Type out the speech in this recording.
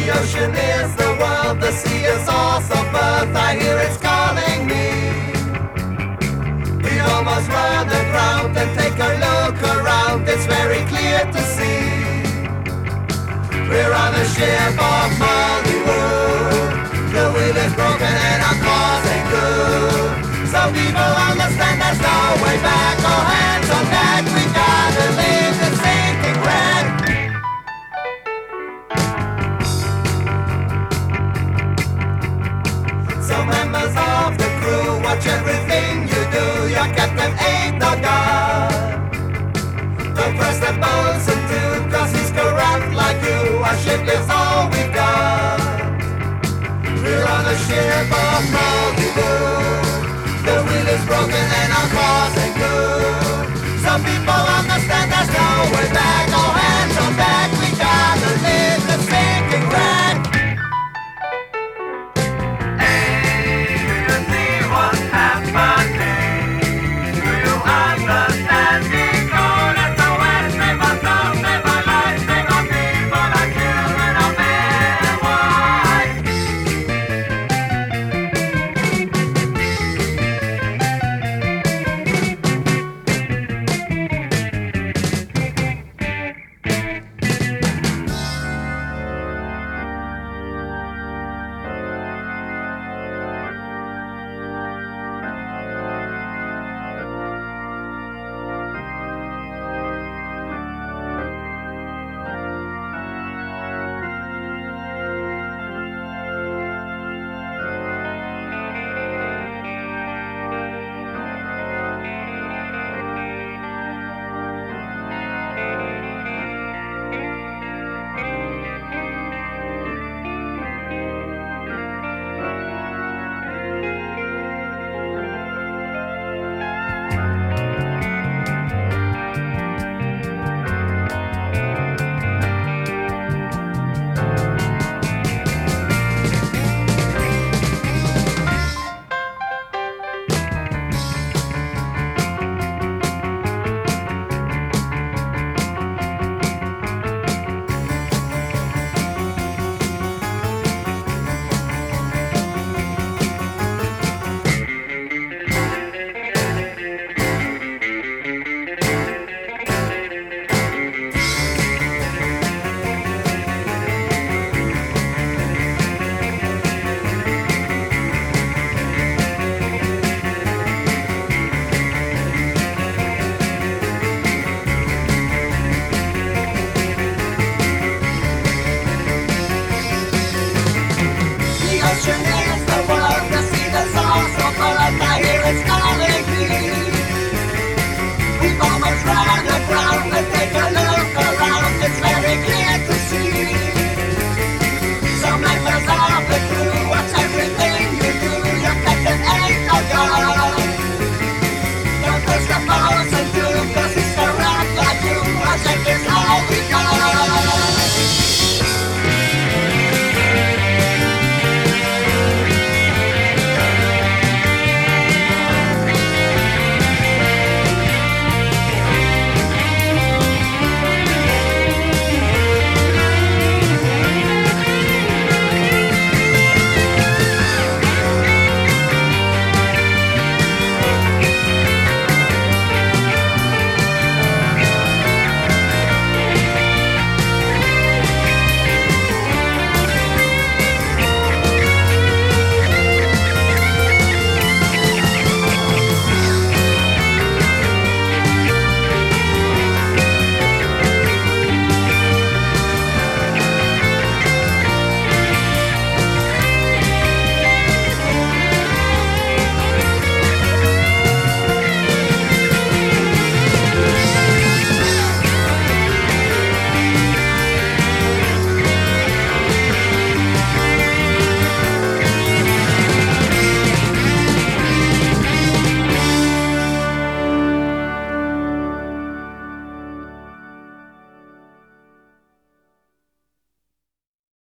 ocean is the world, the sea is also birth. I hear it's calling me. We almost run aground and take a look around. It's very clear to see. We're on a ship of Hollywood. The wheel is broken and our cause ain't good. Some people understand there's no way back. All hands on deck, we gotta leave the sinking wreck. So members of the crew, watch everything you do. Your captain ain't no god. Don't press the bosun too, cause he's corrupt like you. Our ship is all we've got. We're on a ship of Hollywood. The wheel is broken and our cause ain't good. Some people understand there's no way back. All hands on deck, we gotta leave the sinking wreck. Hey, do you see what's happening? Do you understand the code? SOS, save us all, save our lives, save our people, our children, our men, wives. The ocean is the world, the sea is also full of. I hear it's calling.